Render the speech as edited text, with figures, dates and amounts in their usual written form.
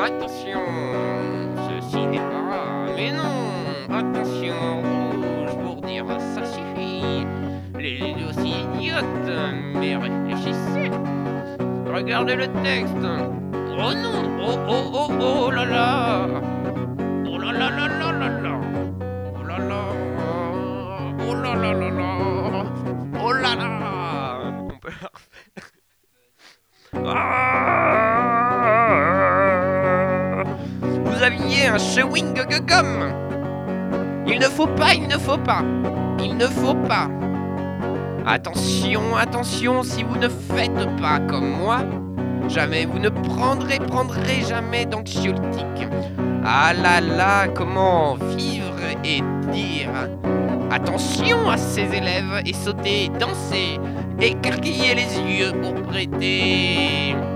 attention, ceci n'est pas... Mais non, attention, rouge pour dire ça suffit. Les idées aussi idiotes, mais réfléchissez. Regardez le texte. Oh non, oh oh oh oh là là. Oh là là là là là là. Oh là là. Oh là là là là. Oh là là. On peut la refaire. Ah, vous aviez un chewing gum. Il ne faut pas, il ne faut pas. Il ne faut pas. Attention, attention, si vous ne faites pas comme moi, jamais vous ne prendrez jamais d'anxiolytique. Ah là là, comment vivre et dire attention à ces élèves et sauter, danser, écarquiller les yeux pour prêter.